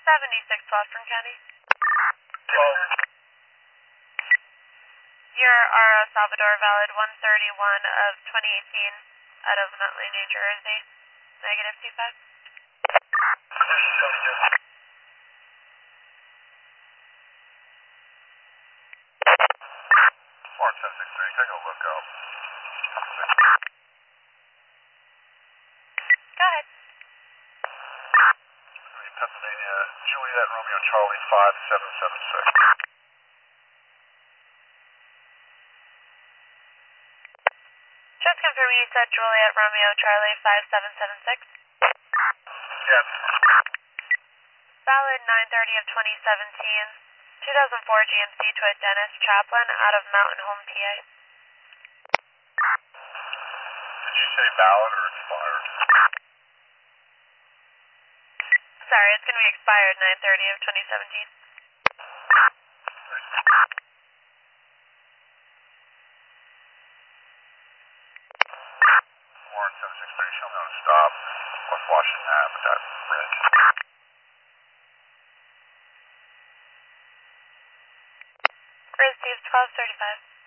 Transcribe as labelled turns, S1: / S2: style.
S1: 76 Western County.
S2: Well,
S1: Your RO Salvador valid 131 of 2018 out of Nutley, New Jersey. Negative 25.
S2: Mark 1063, take a look up.
S1: Go ahead.
S2: Pennsylvania, Juliet, Romeo, Charlie, 5776.
S1: Just confirming you said Juliet Romeo Charlie 5776.
S2: Yes.
S1: Valid 930 of 2017. 2004 GMC to a Dennis Chaplin out of Mountain Home, PA.
S2: Did you say valid or expired?
S1: Sorry, it's going to be expired 930 of 2017.
S2: Warren 763, show me on a stop. West Washington Ave with that red.
S1: Received 1235.